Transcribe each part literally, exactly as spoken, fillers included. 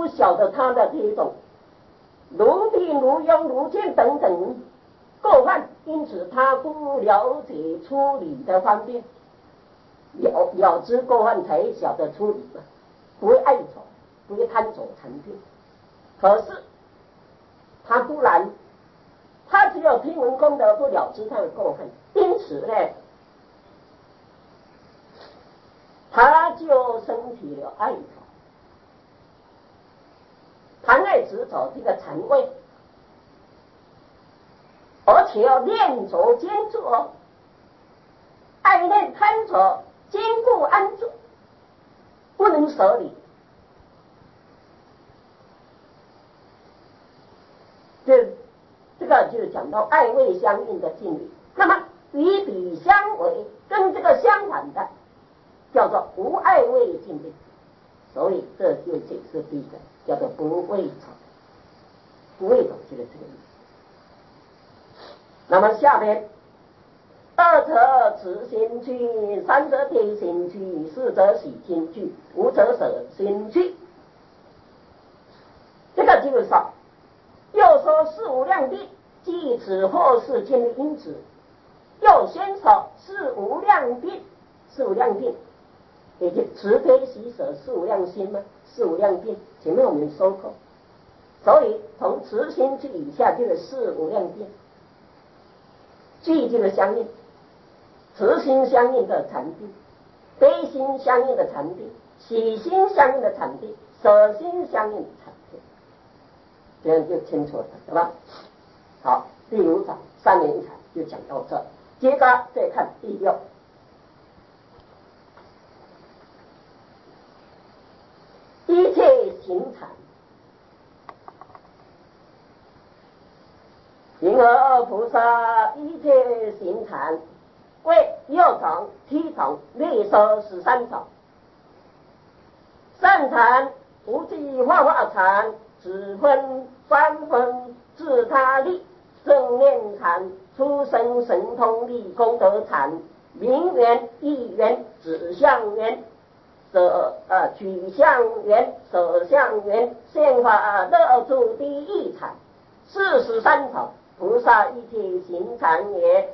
不晓得他的这种如病如痈如痙等等过患，因此他不了解处理的方便，了了知过患才晓得处理嘛，不会爱走，不会贪走成病。可是他不然，他只有听闻功德，不了知他的过患，因此呢，他就生起了爱着，贪爱执着这个禅位，而且要念着坚着，爱念贪着，坚固安住，不能舍离。这这个就讲到爱味相应的境理。那么与彼相违，跟这个相反的叫做无爱味境理。所以这就解释第一个叫做不为走，不为走就是这个意思。那么下边二则持心去，三则贴心去，四则喜心去，五则舍心去。这个就是说，又说四无量地即此或是经历因子，又先说四无量地，四无量地也就慈悲喜舍四无量心嘛，四无量地前面我们说过，所以从慈心去以下就是四无量地，具就是相应，慈心相应的禅定，悲心相应的禅定，喜心相应的禅定，舍心相应的禅定，这样就清楚了，对吧？好，第五章三年禅就讲到这，接着再看第六。一切行禅，因而菩萨一切行禅为六种、七种、略说十三种。善禅、无记化化禅、只分、三分、自他力、正念禅、出生神通力、功德禅、名缘、意缘、指向缘、舍呃取向缘、舍向缘、现法乐住第一禅，四十三种，菩萨一切行禅也。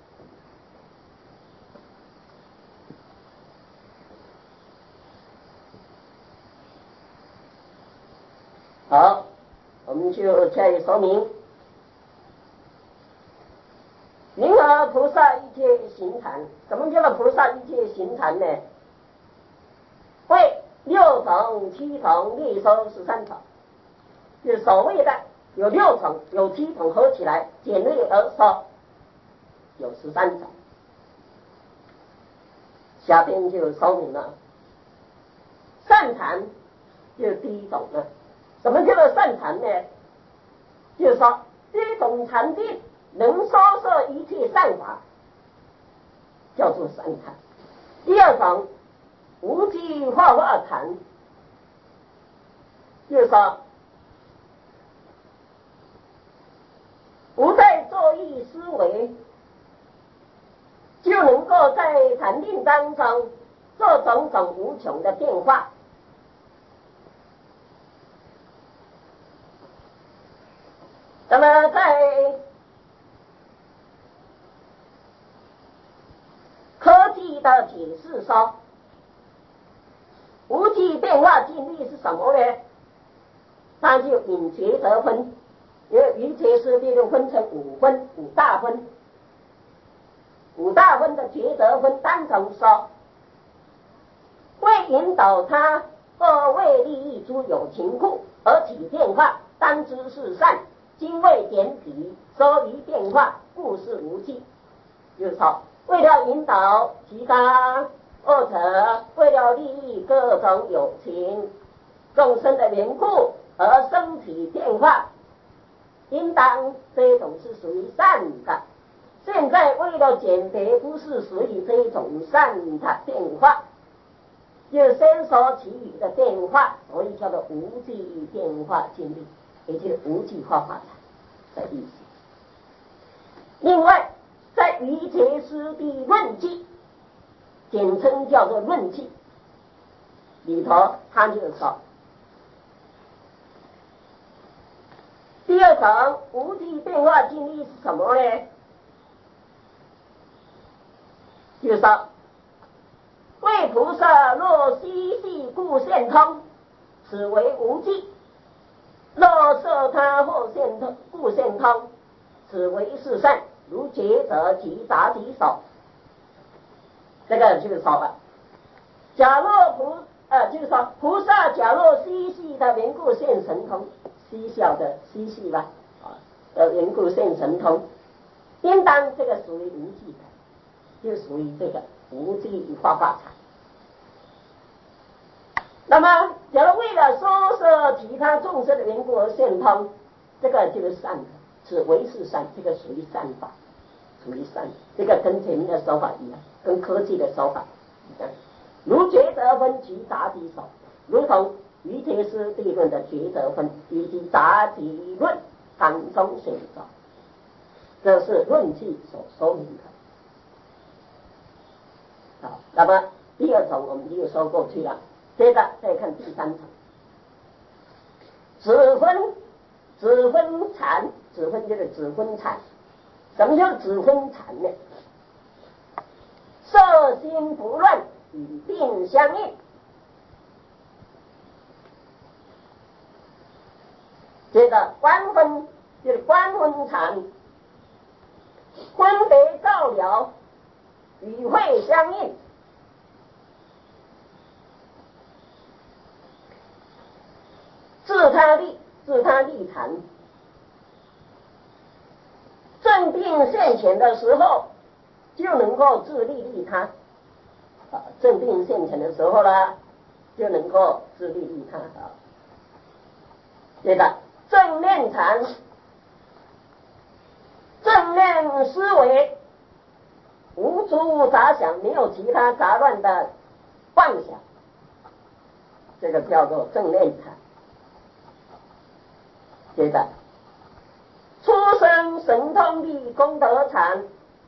好，我们就加以说明。因而菩萨一切行禅，什么叫做菩萨一切行禅呢？为六种、七种、略说十三种，就是所谓的有六种、有七种合起来简略而说有十三种。下边就说明了，善禅就是第一种了。什么叫做善禅呢？就是说第一种禅定能说摄一切善法，叫做善禅。第二种无记化化禅，就是说不再作意思维，就能够在禅定当中做种种无穷的变化。那么在科技的解释说，无记变化境力是什么呢？它就引觉得分，因为于觉识力就分成五分，五大分，五大分的觉得分单从说，为引导他或为利益诸有情故而起变化，当知是善，今为点彼，说于变化，故是无记。就是说，为了引导其他，或者为了利益各种有情众生的缘故而生起变化，应当这种是属于善的。现在为了减肥，不是属于这种善的变化，就先说其余的变化，所以叫做无记变化经历，也就是无记化化的意思。另外，在于觉师地论记，简称叫做论记里头，他就说， 第二种无记变化经历是什么呢？就是说，为菩萨若悉悉故现通，此为无记；若摄他或现通，故现通，此为是善。如觉者即杂即手。这个就是说了，假若菩呃，就是说菩萨假若悉悉的缘故现神通，悉晓的悉悉吧，啊，的缘故现神通，应当这个属于无记的，就属于这个无记与化化财。那么，假如为了说摄其他众生的缘故而现通，这个就是善的，是为是善，这个属于善法，属于善。这个跟前面的手法一样，跟科技的手法一样。如觉则分及杂集手，如同于铁师地论的觉则分以及杂集论当中选择，这是论记所说明的。好，那么第二种我们已经说过去了，接着再看第三种，指分指分禅，指分就是指分禅。什么叫指分禅呢？色心不乱，与病相应。接着观分就是观分禅，分别照了，与会相应。自他力，自他力禅，正病现前的时候，就能够自利利他。啊，正病现前的时候呢，就能够自利利他啊。接着正念禅，正念思维，无诸杂想，没有其他杂乱的幻想，这个叫做正念禅。接着出生神通力功德禅，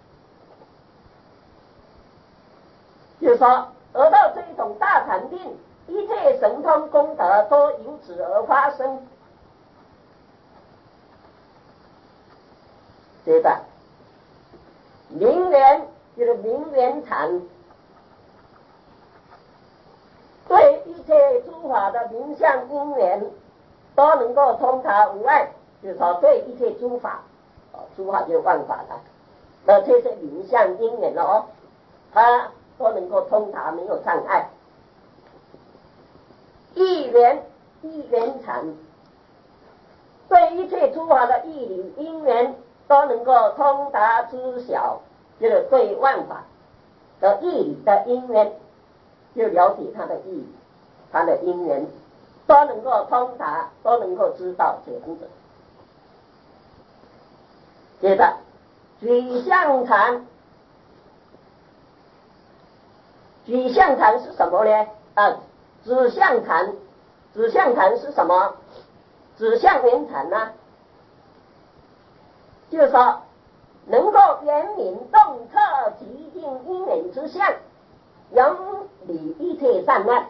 就是说得到这一种大禅定，一切神通功德都由此而发生。接着明缘就是明缘禅，对一切诸法的名相因缘都能够通达无碍，就是说对一切诸法，哦，诸法就是万法了，那这些名相因缘哦，它都能够通达，没有障碍。意缘意缘禅，对一切诸法的义理因缘都能够通达知晓，就是对万法的义理的因缘，就了解它的义理，它的因缘都能够通达，都能够知道这样子。接着举相禅，举相禅是什么呢？啊，指相禅，指相禅是什么？指相缘禅呢，就是说能够圆明洞彻极尽因缘之相，永理一切善乱。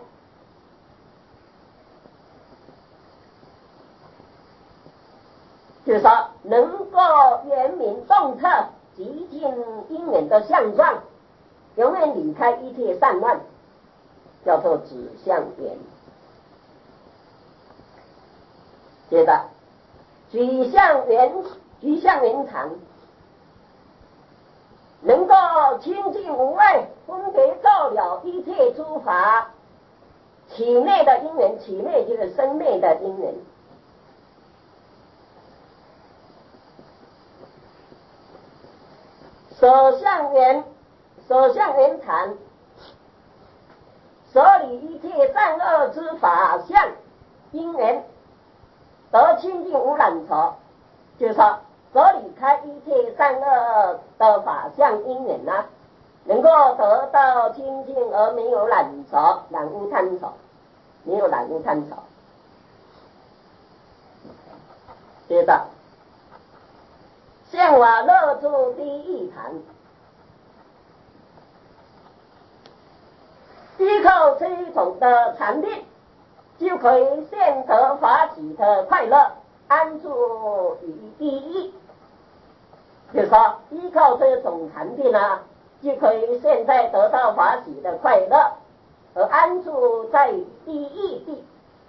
就是说能够圆明洞彻极尽因缘的相状，永远离开一切善乱，叫做指相缘。接着举相缘，举相缘禅，能够清净无碍，分别照了一切诸法起灭的因缘，起灭就是生灭的因缘。所相缘，所相缘禅，所理一切善恶之法相因缘，得清净无染浊，就是说所理开一切善恶的法相因缘呢、啊，能够得到清净而没有染浊，染污贪着，没有染污贪着。接着现瓦乐住第一禅，依靠这一种的禅定，就可以现得法喜的快乐， 安住于第一。比如说，依靠这种禅定呢，就可以现在得到法喜的快乐，而安住在第一地。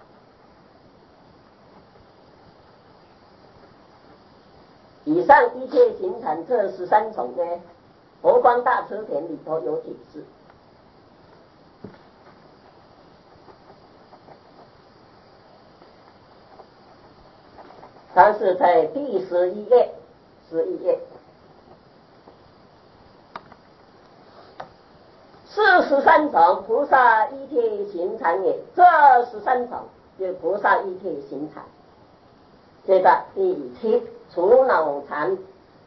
以上一切行禅这十三种呢，佛光大辞典里头有解释。它是在第十一页，十一页，四十三种菩萨一切行禅也。这十三种就菩萨一切行禅。这个第七除恼禅，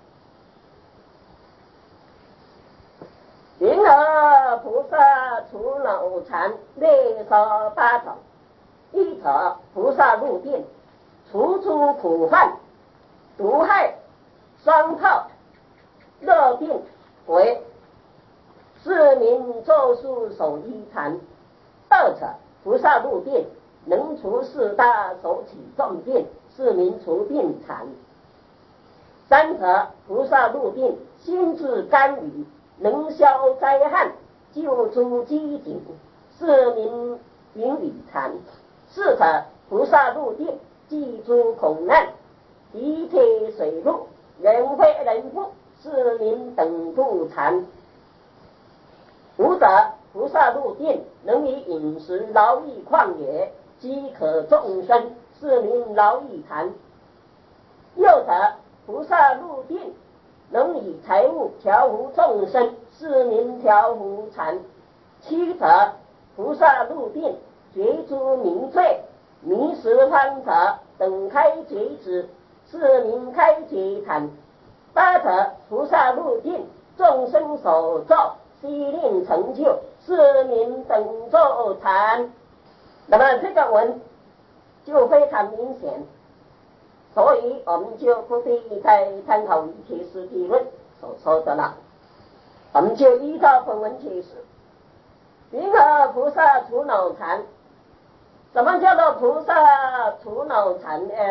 云何菩萨除恼禅列说八种。一者菩萨入定，除诸苦患、毒害、伤透、热病为是名咒术守一禅。二者菩萨入定，能除四大手起重病，是名除病禅。三者菩萨入定，心智甘雨，能消灾害，救诸饥馑，是名云雨禅。四者菩萨入定，济诸恐难，一切水陆，人非人不，是名等度禅。五者菩萨入定，能以饮食劳役旷野，饥渴众生，是名劳役禅。六者菩萨入定，能以财物调伏众生，是名调伏禅。七者菩萨入定，觉诸明罪，迷十方者等开觉之，是名开觉禅。八者菩萨入定，众生所造，悉令成就，是名等咒禅。那么这个文就非常明显，所以我们就不必再参考一切实地论所说的了，我们就依照本文解释。云何菩萨除恼禅？什么叫做菩萨除恼禅呢？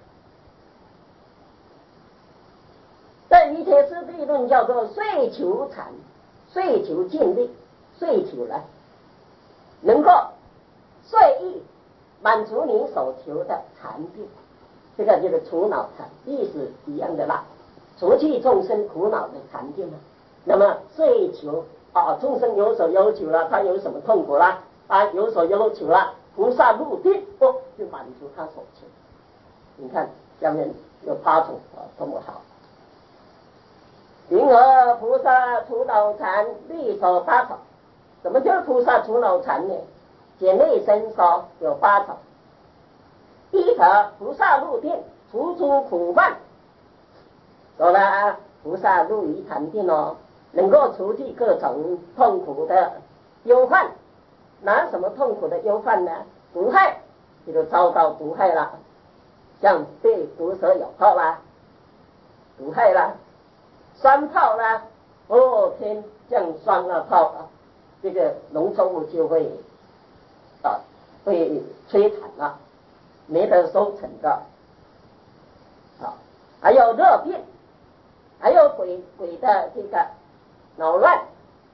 在一切实地论叫做遂求禅，遂求尽力，遂求了能够遂意满足你所求的禅定，这个就是除恼禅，意思一样的啦，除去众生苦恼的禅定了。那么遂求啊，众生有所要求了，他有什么痛苦了啊？有所要求了，菩萨入定哦，就满足他所求。你看下面有八种啊，多么好！云何菩萨除恼禅？立说八种。什么叫菩萨除恼禅呢？简内生说有八种。一者菩萨入定，除诸苦患。说了啊，菩萨入于禅定哦，能够除去各种痛苦的忧患。哪什么痛苦的忧患呢？毒害，这就遭到毒害了，像被毒蛇咬到啦，毒害啦，酸泡啦，哦天降酸了泡啊，这个农作物就会啊会摧残了，没得收成的啊。还有热病，还有鬼鬼的这个恼乱。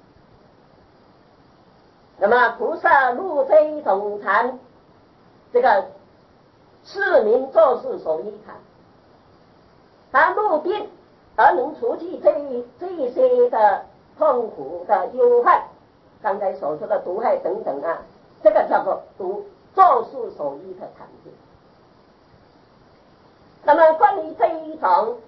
那么菩萨入这一种禅，这个是名做事守一禅，他入定而能除去这一这一些的痛苦的忧患，刚才所说的毒害等等啊，这个叫做毒做事守一的禅定。那么关于这一种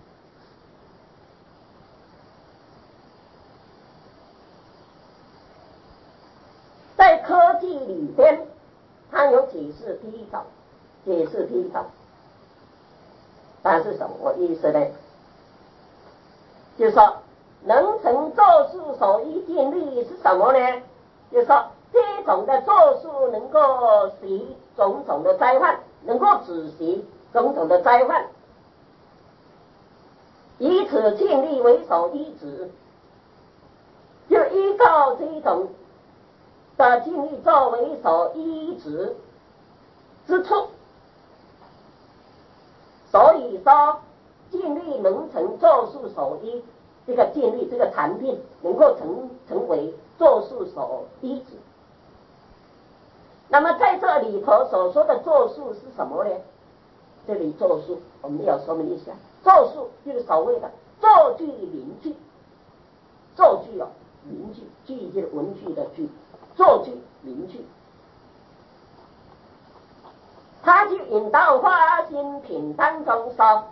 在科技里边，它有解释第一种，解释第一种，它是什么意思呢？就是说，能成做事守一定力是什么呢？就是说，这种的做事能够习种种的灾患，能够止息种种的灾患，以此尽力为守一指，就依靠这种的尽力作为守一指之处， 所以说尽力能成作数所依，这个尽力这个禅定能够成成为作数所依止。那么在这里头所说的作数是什么呢？这里作数我们要说明一下，作数就是所谓的作句名句，作句哦，名句，句就是文句的句，作句名句。他就引到花心品当中说，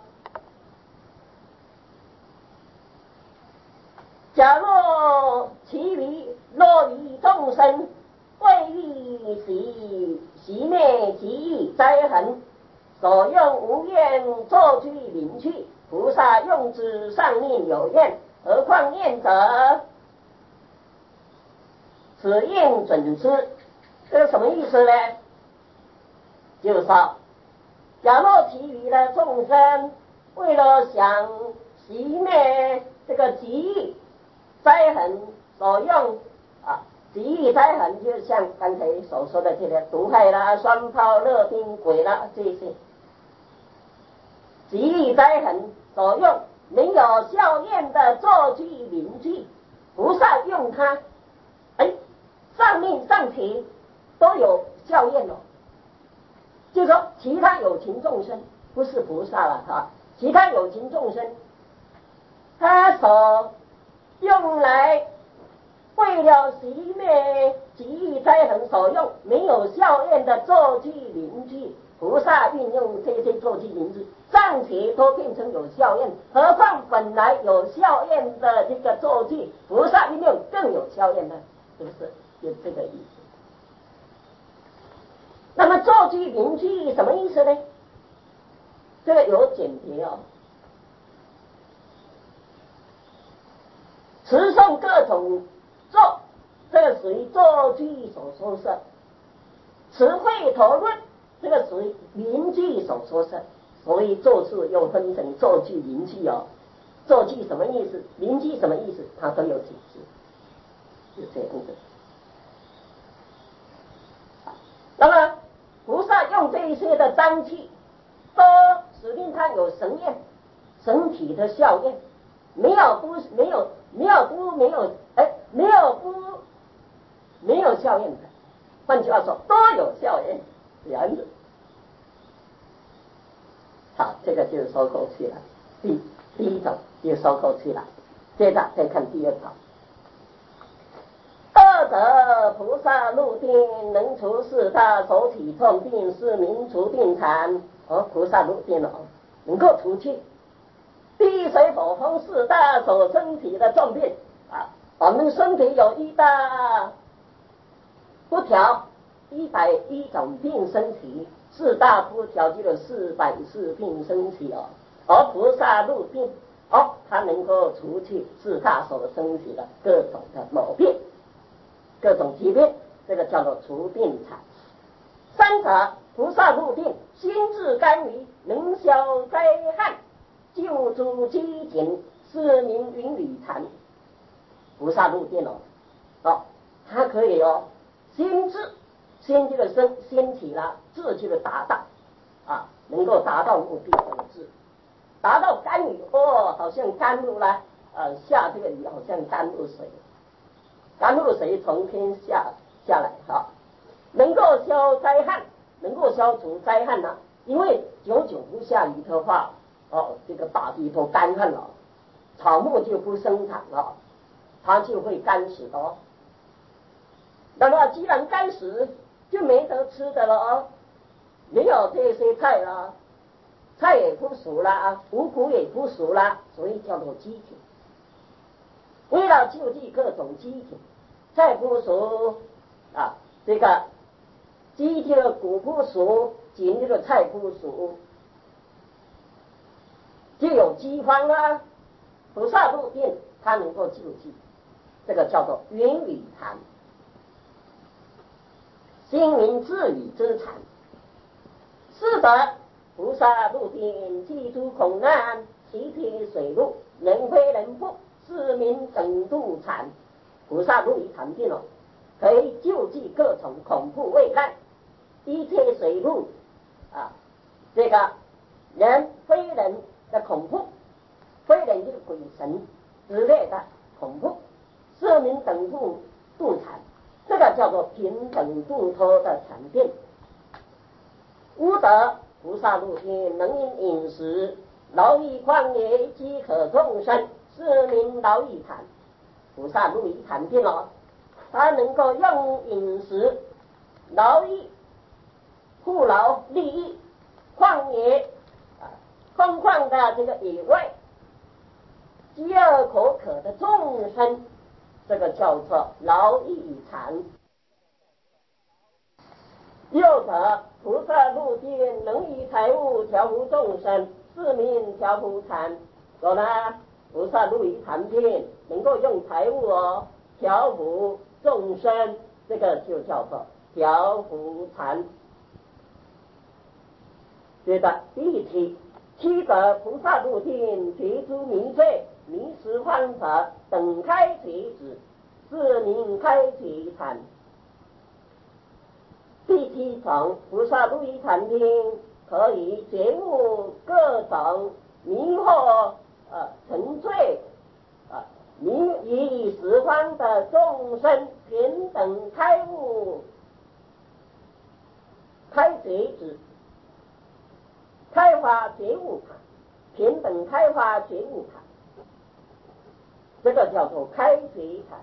假若其余若于众生为欲习习灭其意灾痕，所用无愿作句名句，菩萨用之上命有愿，何况愿者？此应准之。这是什么意思呢？就是说，假若其余的众生为了想熄灭这个极意灾痕所用啊，极意灾痕就像刚才所说的这个毒害啦、双炮、热冰鬼啦这些极意灾痕所用没有效验的作句名句，菩萨用它，哎，上命上体都有效验了。就是说其他有情众生不是菩萨了啊，其他有情众生他所用来为了熄灭极意灾痕所用没有效验的作句名句，菩萨运用这些作句名句暂且都变成有效验，何况本来有效验的这个作句，菩萨运用更有效验呢？是不是有这个意思？那么作句名句什么意思呢？这个有简别哦，词颂各种作，这个属于作句所说事；词汇讨论，这个属于名句所说事。所以作数又分成作句名句哦。作句什么意思？名句什么意思？它都有解释，就这样子。那么菩萨用这一些的脏器，都使令它有神验、神体的效验，没有不没有没有不没有哎没有不没有效验的，换句话说都有效验，这样子。好，这个就是收口气了。第第一种就收口气了，接着再看第二种。二者菩萨入定，能除四大手体重病，是名除病残。哦，菩萨入定了，能够除去地水火风四大所身体的重病啊。我们身体有一大不调，一百一种病身体，四大不调就有四百四病身体哦。而菩萨入定，哦，它能够除去四大所身体的各种的毛病。各种疾病，这个叫做除病残。三者菩萨入定，心智甘于，能消灾害，救助饥馑，是名云履残。菩萨入定哦，哦，它可以哦，心智，心这个身心体啦，智就是达到啊，能够达到目的的智，达到甘雨哦，好像甘露啦，呃，下这个雨好像甘露水。甘露水从天下下来哈，能够消灾害，能够消除灾害呢？因为久久不下雨的话，哦，这个大地都干旱了，草木就不生长了，它就会干死的哦。那么既然干死，就没得吃的了哦，没有这些菜了，菜也不熟了，五谷也不熟了，所以叫做饥馑。为了救济各种饥馑，菜不熟啊，这个鸡这个谷不熟，紧这个菜不熟，就有饥荒啊。菩萨入定，它能够救济，这个叫做云履残，心灵自语之残。是的，菩萨入定，济诸恐难，其体水陆，人非人不，是名等度残。菩萨入于禅定了，可以救济各种恐怖危难，一切水陆啊，这个人非人的恐怖，非人就是鬼神之类的恐怖，市民等度度产，这个叫做平等度脱的禅定。无德菩萨入天，能因饮食劳役旷野，饥渴众生，是名劳役禅。菩萨入于禅定哦，他能够用饮食劳役护劳利益旷野啊空旷的这个野外饥饿口渴的众生，这个叫做劳役禅。又者菩萨入定，能以财物调伏众生，是名调伏禅。说呢，菩萨入于禅定，能够用财物哦调伏众生，这个就叫做调伏禅。接着第七，七者菩萨入定，觉诸迷罪，迷失幻法，等开觉止，是名开觉禅。第七种，菩萨入于禅定，可以觉悟各种迷惑呃沉醉啊迷于十方的众生，平等开悟开觉止，开发觉悟他，平等开发觉悟他，这个叫做开觉禅。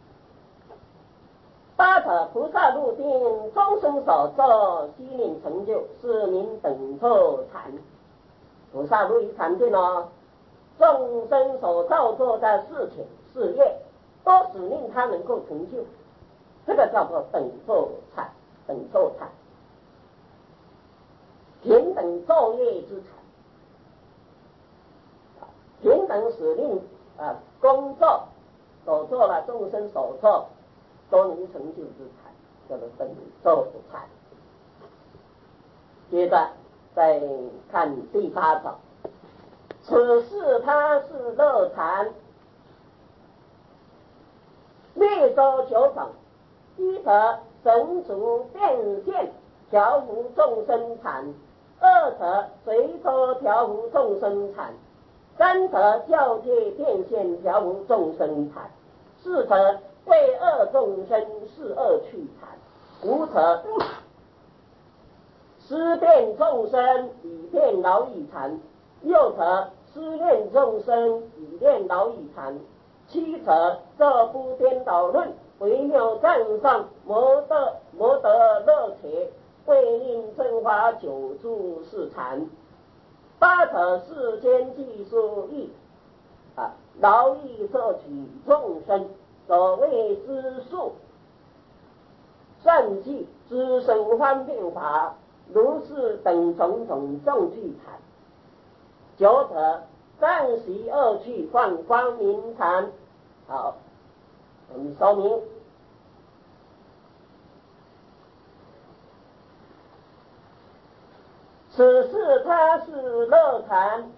八者菩萨入定，终生所作悉令成就，是名等错禅。菩萨入于禅定哦，众生所造作的事情事业，都使令他能够成就，这个叫做等错禅。等错禅，平等作业之禅，平等使令啊工作所做了众生所做都能成就之禅，叫做等受禅。接着再看第八种，此事他是乐禅，略说九种。一者神足变现调伏众生禅，二者随说调伏众生禅，三者教界变现调伏众生禅，四者为恶众生是恶趣禅，五者思变众生以变劳役禅，六者思念众生以念劳役禅，七者这部颠倒论微妙赞上摩得摩得乐且，为令正法久住是禅。八者世间技术义啊，劳役摄取众生，所谓知数善计知生方便法，如是等种种众具禅。九者暂习恶趣放光明禅。好，我们说明此事他是乐禅，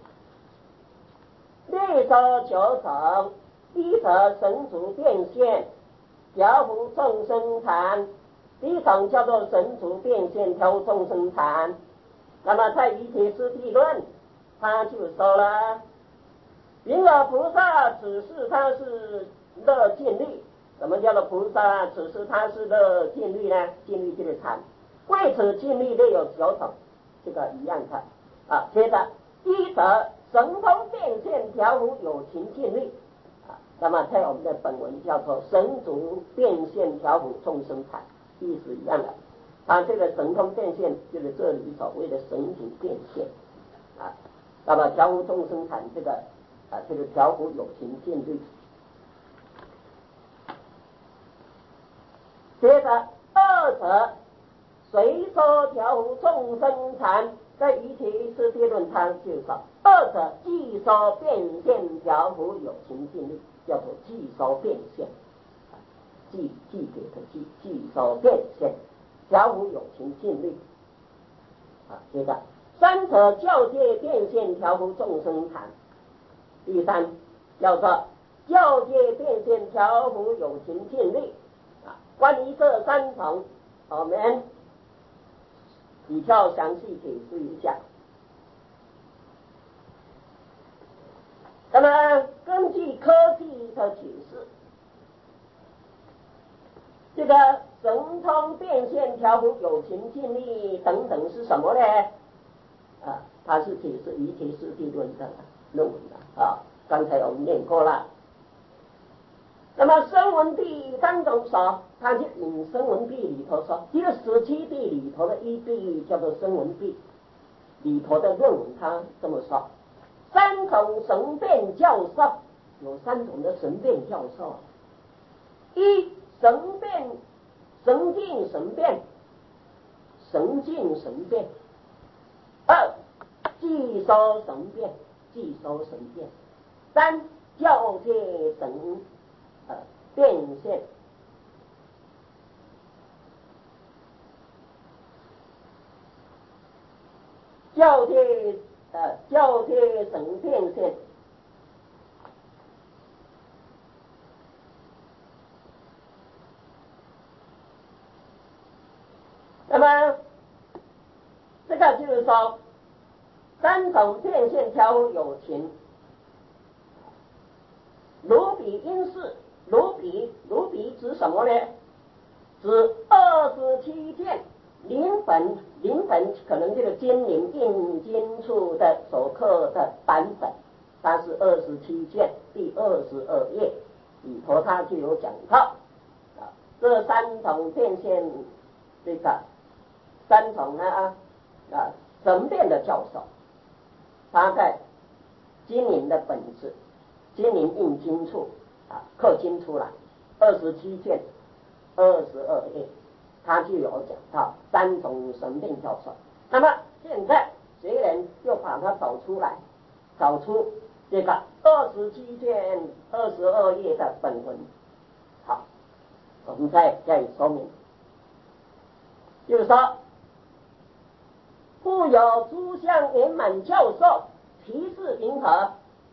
略说九种。一者神足变现调伏众生禅，第一种叫做神足变现调伏众生禅。那么在瑜伽师地论他就说了，因而菩萨此事他是乐尽力。什么叫做菩萨此事他是乐尽力呢？尽力就是禅，为此尽力略有九种，这个一样的啊。接着一者神通变现调伏有情尽力啊，那么在我们的本文叫做神足变现调伏众生禅，意思一样的。啊，这个神通变现就是这里所谓的神足变现啊，那么调伏众生禅这个啊，这个调伏有情尽力。接着二者随说调伏众生禅，在瑜伽师地论他就说，二者既说变现调伏有情尽力，叫做既说变现，既既给的既既说变现调伏有情尽力啊。接着三者教界变现调伏众生禅，第三叫做教界变现调伏有情尽力啊。关于这三种，我们比较详细解释一下。 那么根据科技的解释，这个神通变现调伏有情尽力等等是什么呢？啊，它是解释于解释地论的论文的啊，刚才我们念过了。那么声闻地当中说，他就引声闻地里头说，这个十七地里头的一地叫做声闻地里头的论文，他这么说：三种神变教授，有三种的神变教授，一神变神境神变，神境神变；二既收神变，既收神变；三教界神呃变现。教界呃教界神变现。那么这个就是说，三种变现调伏有情，如比因事，如比如比指什么呢？指二十七件临本临本可能这个金陵印经处的所刻的版本，它是二十七卷第二十二页里头，它就有讲到啊，这三种变现这个三种呢啊啊神变的教授，他在金陵的本子金陵印经处啊刻经出来二十七卷二十二页，他就有讲到三种神变教授。那么现在学人又把它找出来，找出这个二十七卷二十二页的本文。好，我们再加以说明，就是说，复有诸相圆满教授提示平和，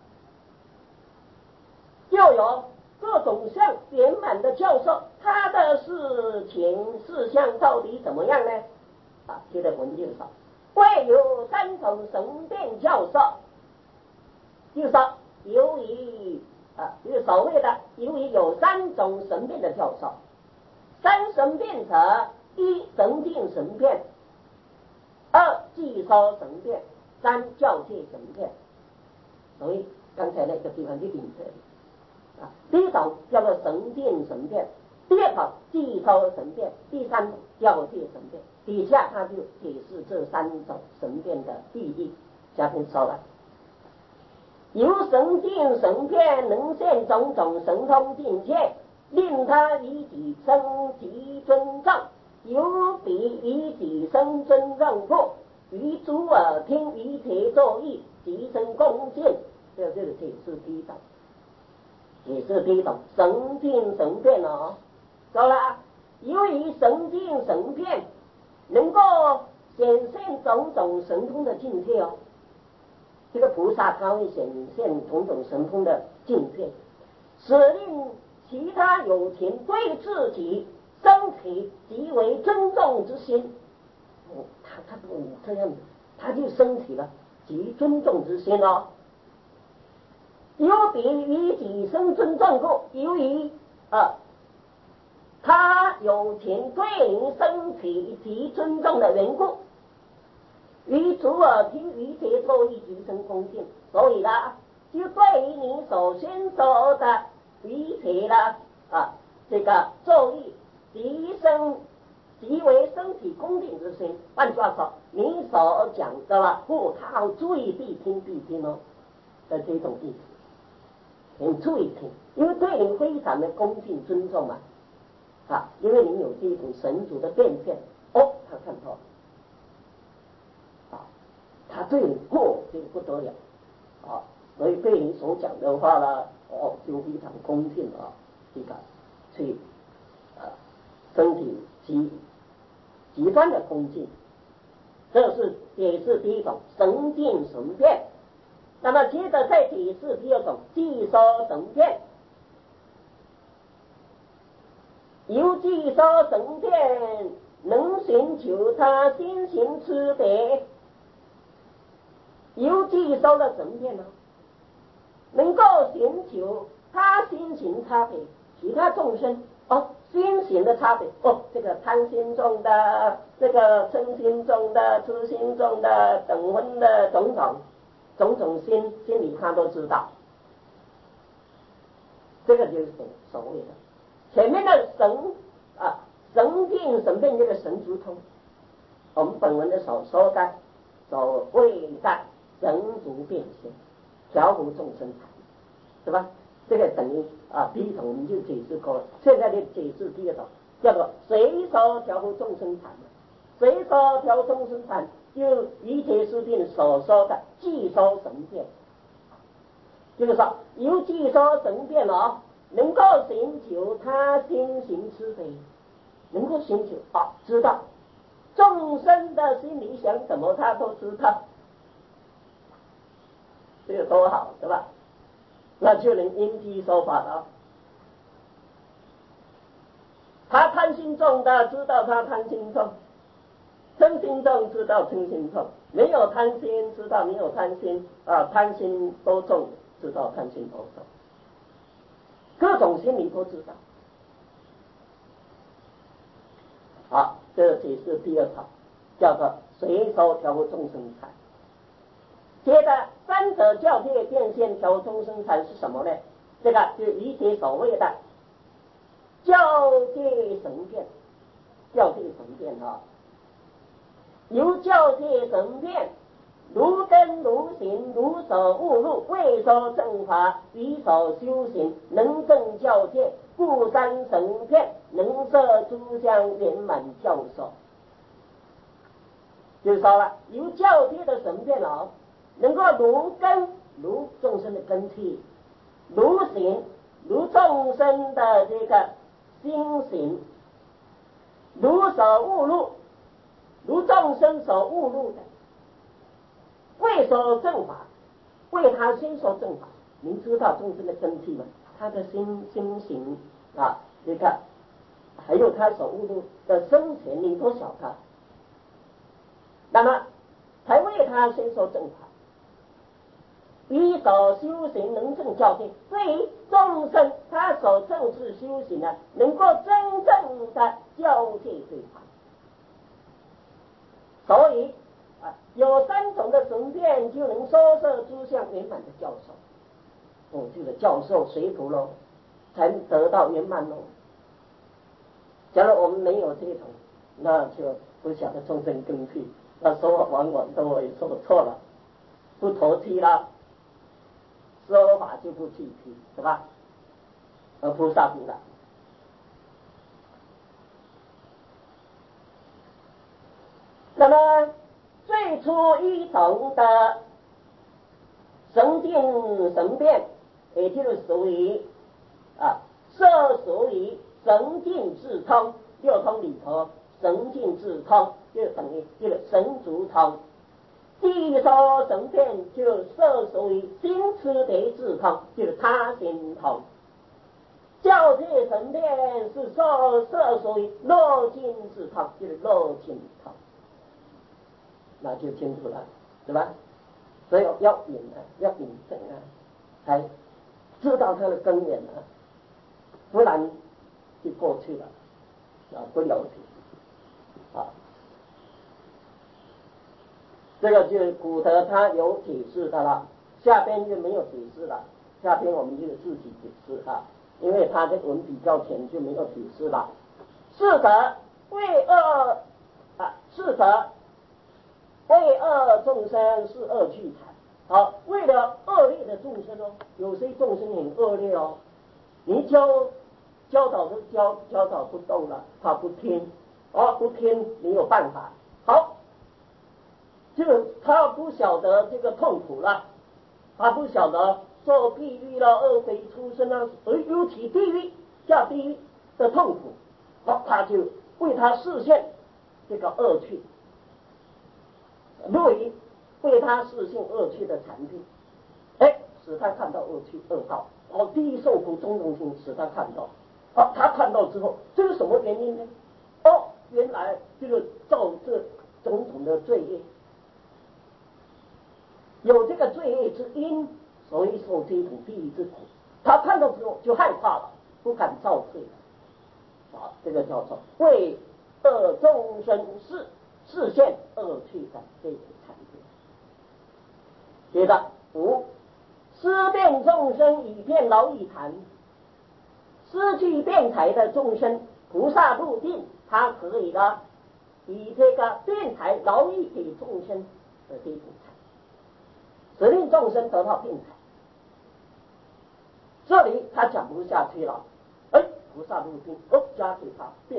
就有各种相圆满的教授，他的事情事项到底怎么样呢？啊，接着文就是说，会有三种神变教授，就是说由于啊，就是所谓的由于有三种神变的教授，三神变者，一神境神变，二既收神变，三教界神变。所以刚才那个地方就顶这里。啊，第一种叫做神境神变，第二种既收神变，第三种教界神变。底下他就解释这三种神变的意义，下面说了，由神境神变能现种种神通境界，令他以己生极尊重，有比以己生尊重故，于诸耳听于且作意，即生恭敬。这就是解释第一种，解释第一种神境神变哦。说了，由于神境神变能够显现种种神通的境界哦，这个菩萨他会显现种种神通的境界，使令其他有情对自己身体极为尊重之心。哦，他他不这样子，他就升起了极尊重之心哦。有比于己生尊重故，由于啊，他有情对你身体极尊重的缘故，于主耳听于且作意极生恭敬，所以呢，就对于你所宣说的于且呢啊这个作意极生极为身体恭敬之心。换句话说，你所讲的了，不，他要注意必听必听哦的这种意思。你注意听，因为对你非常的恭敬尊重嘛，啊，因为你有这种神主的变现，哦，他看到了，啊，他对你过这个不得了，啊，所以对你所讲的话呢，哦，就非常恭敬啊，这个去啊，身体极极端的恭敬，这是解释第一种神境神变。那么接着再解释第二种既收神变，由既收神变能寻求他心行区别，由既收的神变呢， 能够寻求他心行差别，其他众生哦，心行的差别哦，这个贪心重的，这个嗔心重的，痴心重的，等分的种种种种心心理他都知道，这个就是所谓的前面的神啊，神定神变这个神足通，我们本文的所说的所谓的神足变现，调伏众生禅，是吧？这个等于啊，第一种我们就解释过了，现在的解释第二种叫做随手调伏众生禅，随手调伏众生禅，就一切师定所说的即说神变，就是说由即说神变哦，能够寻求他心行慈悲，能够寻求啊，知道众生的心里想什么，他都知道，这个多好，对吧？那就能因机说法了。他贪心重的知道他贪心重，嗔心重知道嗔心重，没有贪心知道没有贪心啊，贪心多重知道贪心多重，各种心理都知道。好，这个解释第二套，叫做随手调伏众生禅。接着三者教界变现调众生禅是什么呢？这个就一切所谓的教界神变，教界神变啊，由教界神变，如根如行，如手悟入，未说正法，以手修行，能证教界，故三神变，能摄诸相圆满教授。就说了，由教界的神变哦，能够如根如众生的根器，如行如众生的这个心行，如所悟入如众生所悟入的，为说正法，为他先说正法。您知道众生的根器吗？他的心心行啊，这个还有他所悟入的深浅，你都晓得。那么才为他先说正法，以手修行能证教界，对于众生他所正式修行呢，能够真正的教界对方。所以啊，有三种的神变，就能说摄诸相圆满的教授。哦，这个教授随徒喽，才得到圆满喽。假如我们没有这种，那就不晓得众生根器，那说往往都会说错了，不投机了，说法就不具体，是吧？而菩萨不然。那么最初一种的神定神变，也就是属于啊，涉属于神定智通，六通里头神定智通就等于就是神足通。第一说神变就涉属于心痴得智通，就是他心通。教界神变是受涉属于漏尽智通，就是漏尽通。那就清楚了，是吧？所以要引啊，要引证啊，才知道它的根源啊，不然就过去了啊，不了解啊。这个就是古德他有解释的了，下边就没有解释了，下边我们就自己解释啊，因为他的文比较浅，就没有解释了。是者为恶啊，是者为恶众生是恶趣禅。好，为了恶劣的众生哦，有些众生很恶劣哦，你教教导都教教导不动了，他不听，哦不听，你有办法。好，就他不晓得这个痛苦了，他不晓得受地狱了、恶鬼出生了，而尤其地狱下地狱的痛苦，好，他就为他示现这个恶趣。若于为他示现恶趣的产品，哎，使他看到恶趣恶道，哦，第一受苦种种性，使他看到，啊，他看到之后，这是什么原因呢？哦，原来这个造这种种的罪业，有这个罪业之因， 所以受这种地狱之苦。他看到之后就害怕了，不敢造罪了。啊，这个叫做为恶众生视视现恶趣的这种产生。接着五，思辨众生以遍劳役谈，失去辩才的众生，菩萨入定，他可以呢以这个辩才劳役给众生的这种才，使令众生得到辩才。这里他讲不下去了，哎，菩萨入定，哦，加给他辩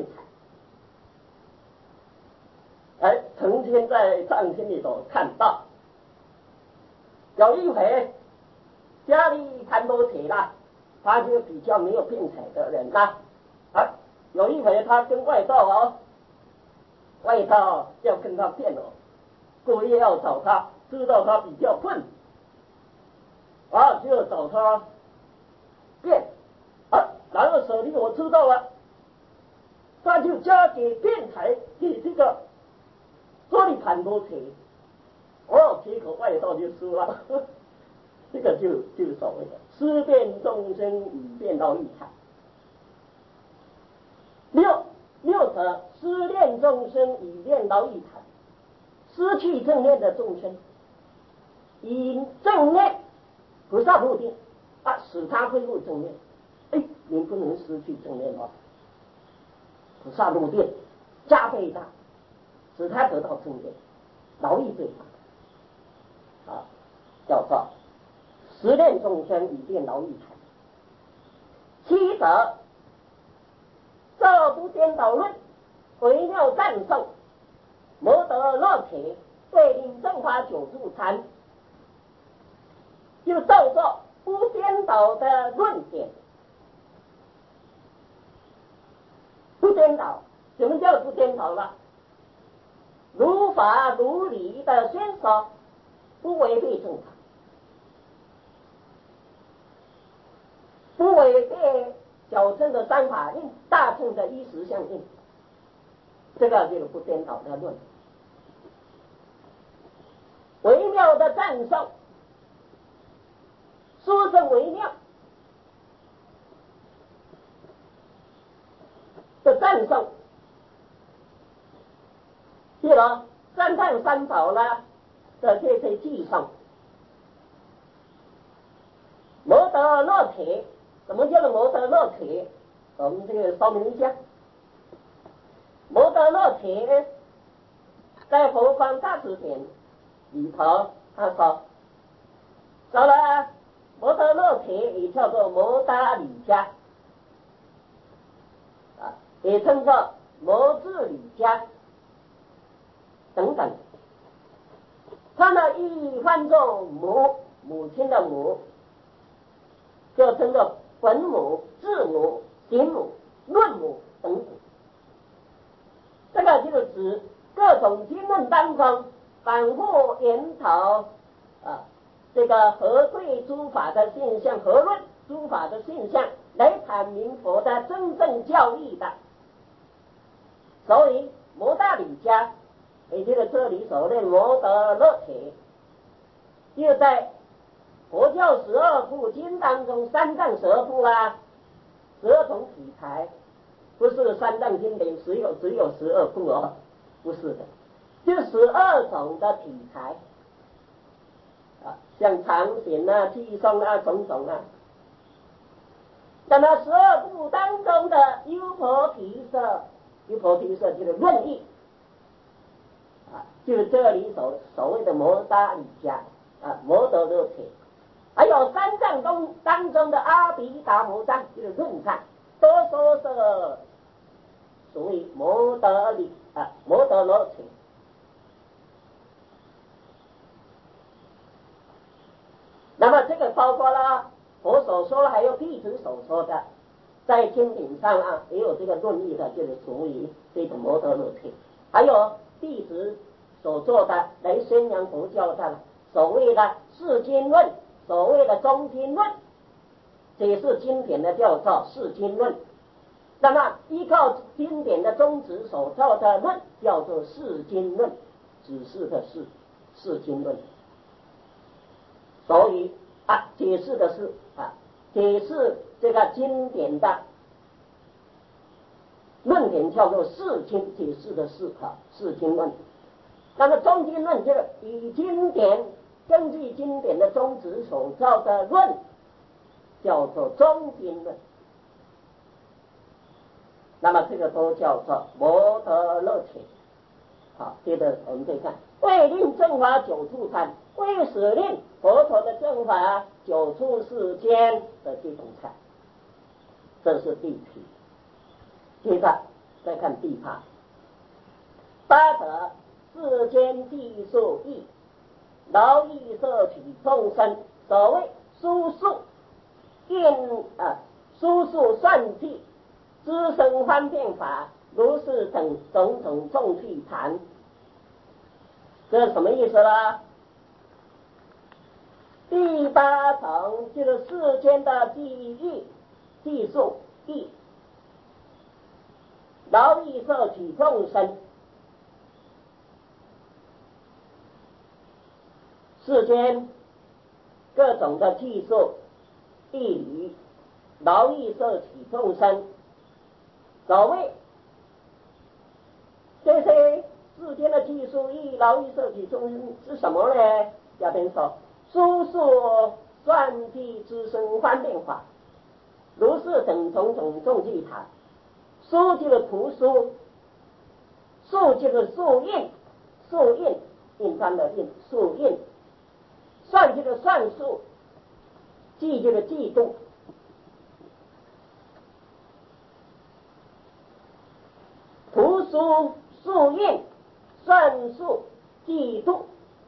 才。哎，曾经在藏经里头看到，有一回家里谈多钱了，他就比较没有辩才的人啦、啊。啊，有一回他跟外道哦，外道要跟他辩哦，故意要找他，知道他比较笨，啊，就找他辩。啊，然后舍利我知道了，他就加给辩才给这个说你盘多钱，哦，结果外道就输了。这个就就是所谓的思辨众生以遍劳役谈。六六则思念众生以遍劳役谈，失去正念的众生，以正念菩萨入定啊，使他恢复正念。哎，你不能失去正念哦，菩萨入定加倍大，使他得到正念，劳役对方啊，叫做十念众生以遍劳役谈。七则这部颠倒论微妙赞颂，摩得乐体，对应正法九助禅，就叫做不颠倒的论点。不颠倒，什么叫不颠倒呢？如法如理的宣说，不违背正法，不违背小乘的三法印，大乘的一时相应，这个就是不颠倒的论。微妙的赞颂，说声微妙的赞颂，譬如赞叹三宝啦的这些寄送，摩得乐体。什么叫做摩得乐体？我们这个说明一下。摩得乐体在佛光大辞典里头，他说，说了摩得乐体也叫做摩达里迦，啊，也称作摩智里迦等等。它呢亦翻作母，母亲的母，就称作本母、字母、行母、论母等等。这个就是指各种经论当中反复研讨啊，这个核对诸法的现象，核论诸法的现象，来阐明佛的真正教义的。所以摩达里迦，也就是这里所谓摩得乐体，就在佛教十二部经当中，三藏十二部啊，十二种题材，不是三藏经典只有只有十二部哦，不是的，就十二种的题材啊，像常显啊、寄送啊、种种啊。那么十二部当中的优婆提舍，优婆提舍就是论义啊，就是这里所所谓的摩达里迦啊，摩得乐体。还有三藏中当中的阿毗达摩藏，就是论藏，都说是属于摩得里啊，摩得乐体。那么这个包括了我所说的，还有弟子所说的，在经典上啊也有这个论义的，就是属于这种摩得乐体。还有弟子所做的来宣扬佛教的所谓的释经论，所谓的中经论，解释经典的叫做释经论。那么依靠经典的宗旨所造的论叫做释经论，指示的是释经论。所以啊，解释的是啊，解释这个经典的论点叫做释经，解释的是啊释经论。那么中经论就是以经典根据经典的宗旨所造的论，叫做中经论。那么这个都叫做摩德勒体。好，接着我们再看，为令正法久处禅，为使令佛陀的正法久处世间的这种禅，这是地品。接着再看地法，八德世间地数义，劳役摄取众生，所谓书数印啊，书数算计，知生方便法，如是等种种众趣谈。这是什么意思呢？第八层就是世间的记忆、记数、义，劳役摄取众生。世间各种的技术、义理，劳役摄取众生。所谓这些世间的技术、义劳役摄取众生是什么呢？下边说，书数算计之生方便法，如是等种种众趣谈。书就是图书，数就是数印，数印印章的印，数印。算就是算数，记就是记度。图书、数印、算数、记度。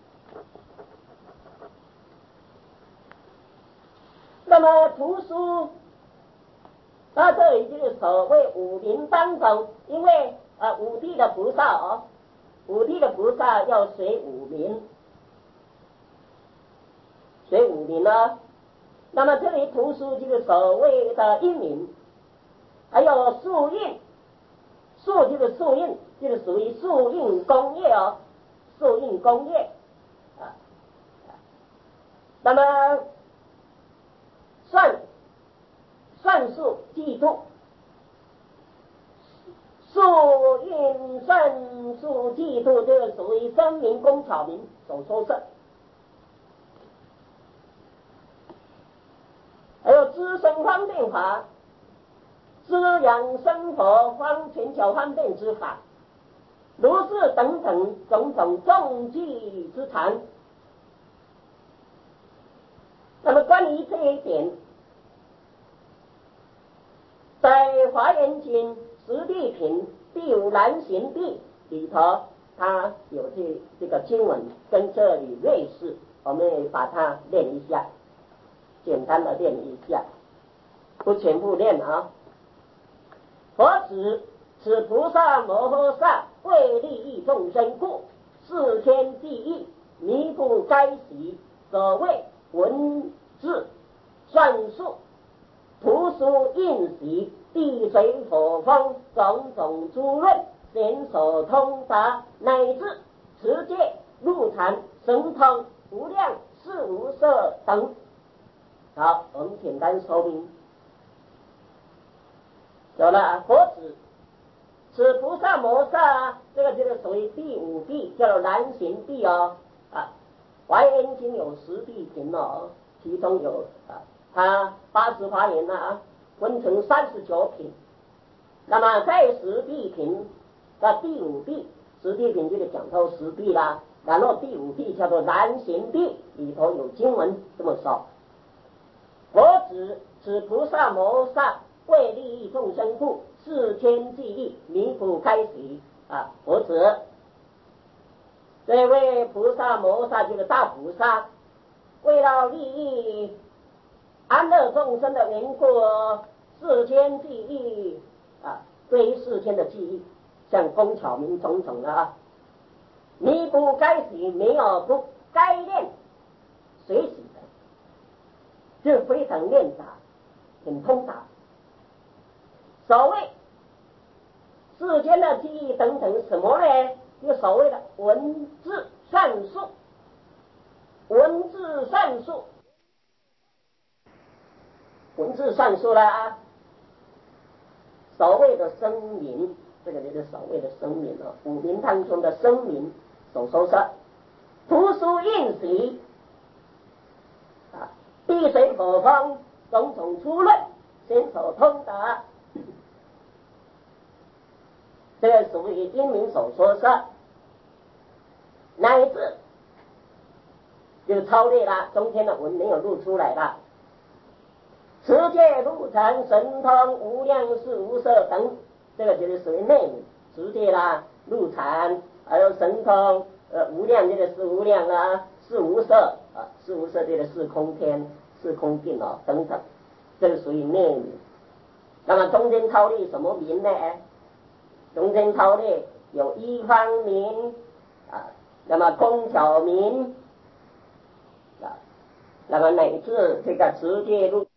那么图书，它这里就是所谓五明当中，因为啊五地的菩萨哦，五地的菩萨要随五明。随五明呢，那么这里图书就是所谓的印明，还有数印，数就是数印，就是属于数印工业哦，数印工业啊。那么算算数记度，数印算数记度，这个属于声明工巧明所说是。还有知生方便法，滋养生活方全球方便之法，如是等等种种众趣之谈。那么关于这一点，在《华严经·十地品》第五南行地里头，它有这这个经文跟这里类似，我们把它念一下，简单的念一下，不全部念啊。佛子此菩萨摩诃萨为利益众生故，视天地义，弥不该习，所谓文字、算术、图书、印习、地水火风种种诸论，显所通达，乃至持戒、入禅、神通、无量事无色等。好，我们简单说明。有了佛子，此菩萨摩萨，这个就是属于第五地，叫做南行地哦。啊，华严经有十地品哦，其中有啊，它八十华严啊，分成三十九品。那么在十地品的第五地，十地品就是讲到十地啦。然后第五地叫做南行地，里头有经文这么说：佛子此菩萨摩萨为利益众生故，视天地义，弥补开喜啊！佛子，这位菩萨摩萨就是大菩萨，为了利益安乐众生的缘故，视天地义啊，对于世间的记忆，像工巧明种种的啊，弥补该喜没有不该念随喜的，就非常念达，很通达。所谓世间的记忆等等什么呢？就所谓的文字算术，文字算术文字算数了啊。所谓的声明，这个就是所谓的声明啊，五明当中的声明所说是图书印习啊，地水火风种种出论，先手通达，这个属于英明所说是，乃至就超越了中间的文没有录出来了。持戒入禅神通无量事无色等，这个就是属于内文。持戒啦、入禅，还有神通，呃，无量这个是无量啦，是无色啊，是无色这个是空天、是空境哦等等，这个属于内文。那么中间超略什么名呢？中间超略有一方名啊，那么空巧名啊，那么乃至这个持戒入